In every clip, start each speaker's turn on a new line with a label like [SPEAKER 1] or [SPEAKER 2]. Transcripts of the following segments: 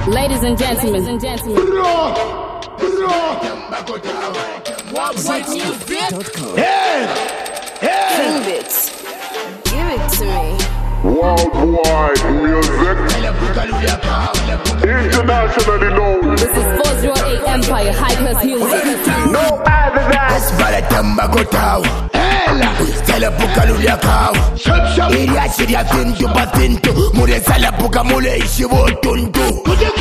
[SPEAKER 1] Ladies and gentlemen.
[SPEAKER 2] What music?
[SPEAKER 1] King Bits. Give it to me.
[SPEAKER 3] Worldwide music, internationally known.
[SPEAKER 1] This is 408 Empire, high class music.
[SPEAKER 3] No other than
[SPEAKER 4] Asbaratamba Gotao, Stella Pukalulia cow, Iria Siria Tinto Batinto, Muresala Pukamule, Shivotundu,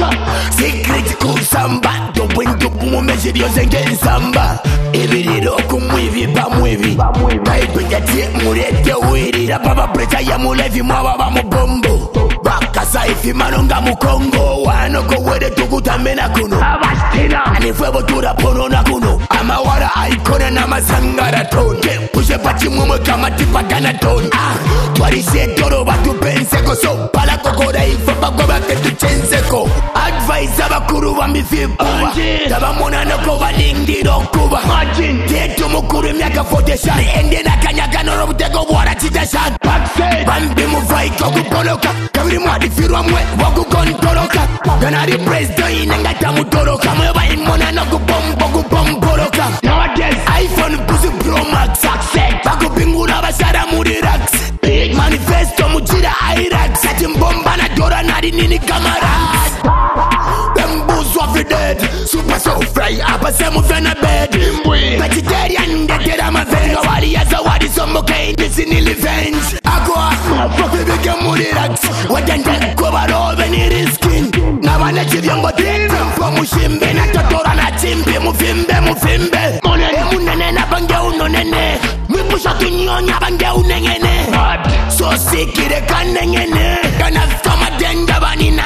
[SPEAKER 4] Secret Kusamba, the window Mumesidios against Samba, Evido Kumuivi Bamuivi, Kaipati Murete Wiri, Baba Preta Yamulevi Mava Bombo, Bakasa if Manonga Mukongo, Wanoko Wede Tukuta Menakuno, and if ever to the Pononakuno, Amawara Icon and Amasangara tone, push a Pachimumo Kamatipa Ganatone, Twari Toro Batu Penseko, so Palacoda for Bagoba to Chenseco, advice Abakuru Wamifib, Tabamona Nokova Lindi Dokuba, Teto Mukuru Miaka for the shot, and then Akanyakano of Tego Water to the shot, Bambimu Fight, Koku Poloka, Kavimadi Firam, Waku Kontoroka, Ganari President and Gatamu Toroka, Monanoku Bombo Poloka. Nowadays, iPhone Pussy Pro Max success. Baku Bingula Basara Murirax. Big Manifesto Mujira Iraq. Satin Bombana Dora Nadini Cameras. Bamboos of the dead. Super so fry. Apasamo Fena bed. Vegetarian, the Terama Venga Wadi Azawadi Somoke. This in Revenge. Aqua. Fuck the big Murirax. What then that cover over any skin. Now I let you young but Mushimbe na totora na chimbe mufimbe Munene na bange unonene Mwipusha tunyonya bange unengene So sikire kanengene Kana kama denga banina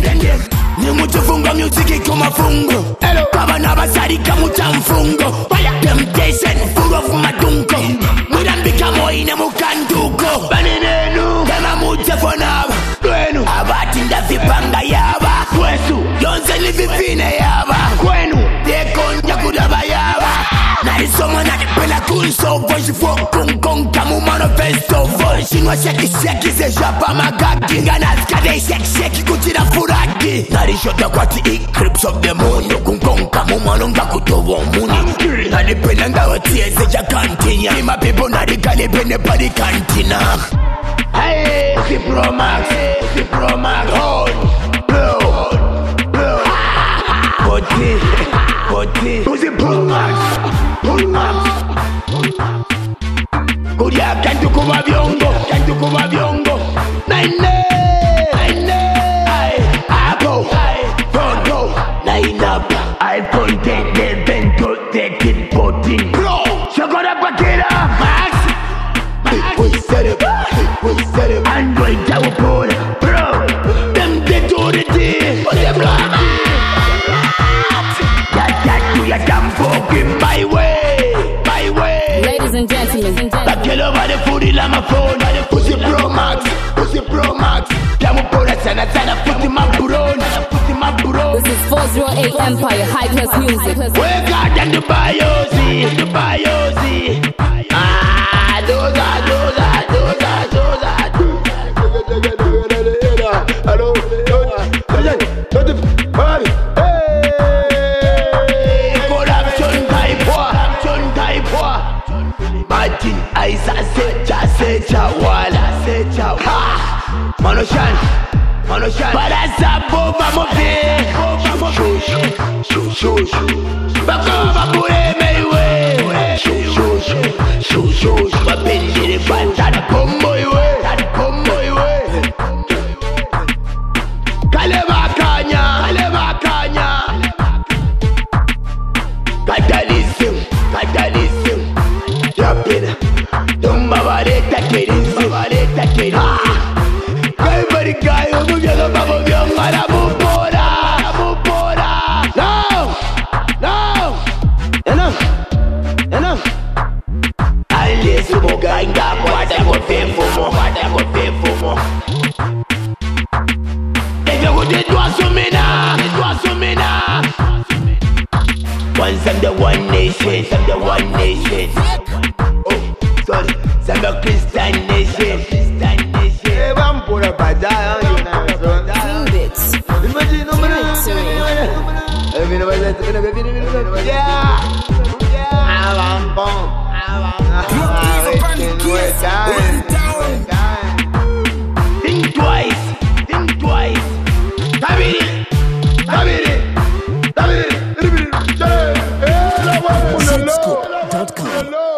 [SPEAKER 4] Ni mutufungo music kumafungo Kabana basari kamucha mfungo Temptation full of madunko Mwirambika moine mukanduko Baninenu Kama mutefonaba Kwenu Abatinda vipanga yaba Kwesu Yonse livifine yaba Kwenu Dekonja kudaba yaba Na isoma na pela kunso Voice for kong kamu manifesto Voice Shinwa shaki se japa magaki Ngana skade shaki kuchira furaki Narishota kwati eclipse of the moon Kong kamu manonga kutowo muni Nadi pela ngawa tiese jakantinya Ima people nadi kalipene padi kantina Hey, Pro Max, hold, blow, Boti, who's it Pro Max, Kuria, can't come aviongo, Nine, line up, I pointed the vento, take it, Boti, Bro, Shagora Bakira, Max, we set it. Android Tower Pole, bro. Them dead to the day. What's the blood? That to your damn fucking my way.
[SPEAKER 1] Ladies and gentlemen.
[SPEAKER 4] Back over the food in my phone. Pussy Pro Max. Jamu Pole, sana, put in my bro.
[SPEAKER 1] This is 408 Empire, high class music.
[SPEAKER 4] Wake up and the Biozi. Those are. Hello, corruption type Martin Aisa secha wala Manoshan Barasa bomba mofe Shush Bakova pure meiwe Shush Bapendire bantana kombo iwe Kaleva kanya Catalysm Jumping Dumba vareta kerizim Everybody guy who get up above your mother Mupora No Enough Alice Muganga What I would pay for more If you would do a sumina Once I'm the one nation Oh, sorry I'm a Christian nation
[SPEAKER 2] Hey, vamos por a badaya,
[SPEAKER 1] King Bits.
[SPEAKER 2] Imagine,
[SPEAKER 4] Think twice.
[SPEAKER 2] Zscoop.com